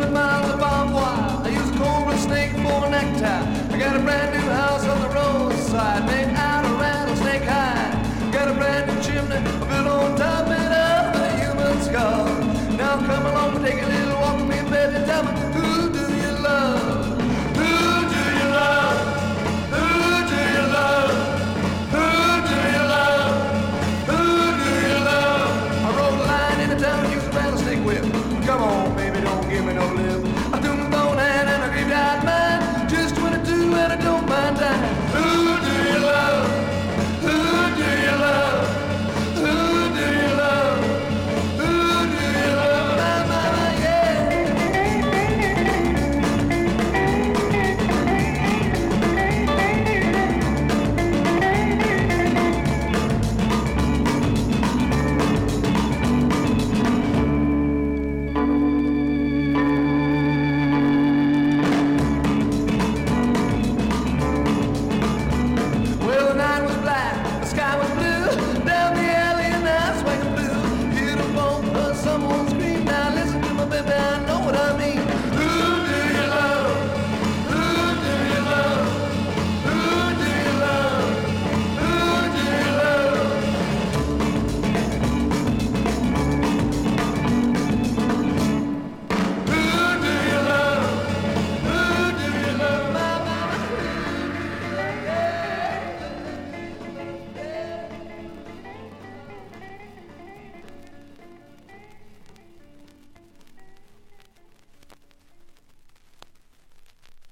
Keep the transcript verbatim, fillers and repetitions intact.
hundred miles of barbed wire. I use a cobra snake for a necktie. I got a brand new house on the roadside.